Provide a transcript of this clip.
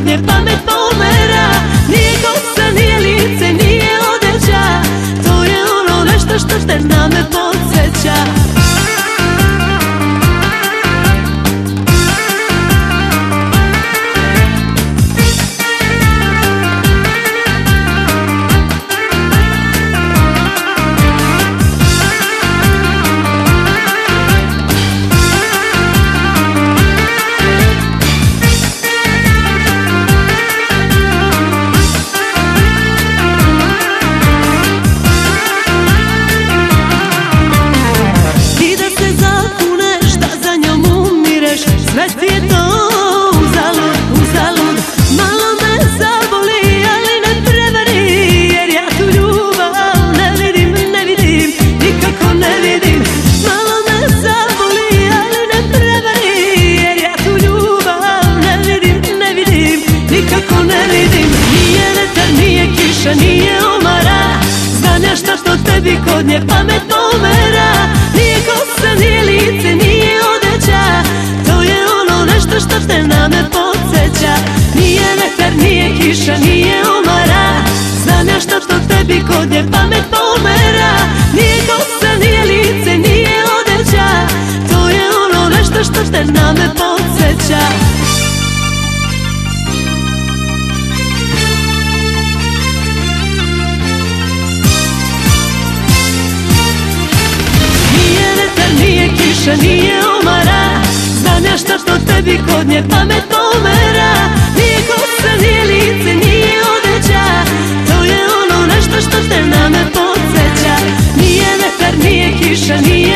nje pamet pomera. Nije kosa, nije lice, nije odeća, to je ono nešto što te na me podsjeća. Sve ti je to uzalud, uzalud. Malo me zaboli, ali ne prevari, jer ja tu ljubav ne vidim, ne vidim, nikako ne vidim. Malo me zaboli, ali ne prevari, jer ja tu ljubav ne vidim, ne vidim, nikako ne vidim. Nije vetar, nije kiša, nije omara, znam ja šta što tebi kod nje pamet pomera. Nije kosa, nije lice, nije odeća, to je ono nešto što te na me podsjeća. Nije vetar, nije kiša, nije omara, znam ja šta što tebi kod nje pamet pomera. Nije kosa, nije lice, nije odeća, to je ono nešto što te na me podsjeća. Nije vetar, nije kiša, nije omara, znam ja šta što tebi kod nje pamet pomera. Nije kosa, nije lice, nije odeća, to je ono nešto što te na me podsjeća. Nije vetar, nije kiša, nije